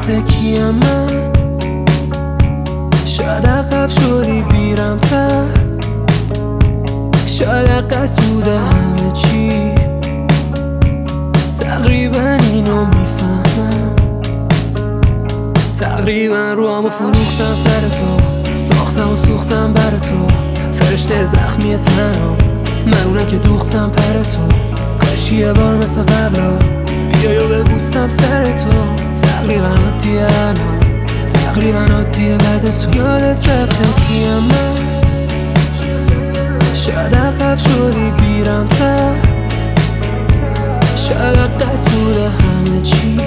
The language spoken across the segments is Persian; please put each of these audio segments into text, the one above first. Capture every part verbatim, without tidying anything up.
رفته کیم من؟ شاید عقب شدی بیرم تر، شاید عقص بوده همه چی. تقریبا اینو میفهمم، تقریبا رو همو فروختم سر تو، ساختم و سوختم بر تو. فرشته زخمی تنم من، اونم که دوختم پر تو. کاشی یه بار مثل قبلا بیای و ببوسم سر تو. تقریبا عادیه الان، تقریبا عادیه بعد تو. یادت رفته کیم من؟ شاید عقب شدی بیرم تر، شاید عقص بوده همه چی.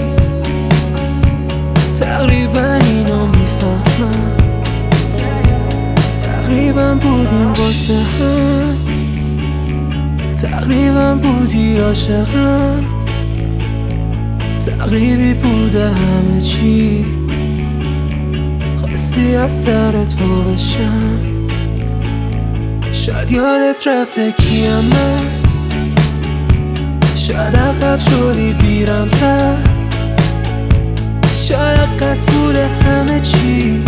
تقریبا اینو میفهمم، تقریبا بودیم واسه هم، تقریبا بودی عاشقم. تقریبی بوده همه چی، خواستی از سرت وا بشم. شاید یادت رفته کیم من؟ شاید عقب شدی بیرم تر، شاید عقص بوده همه چی.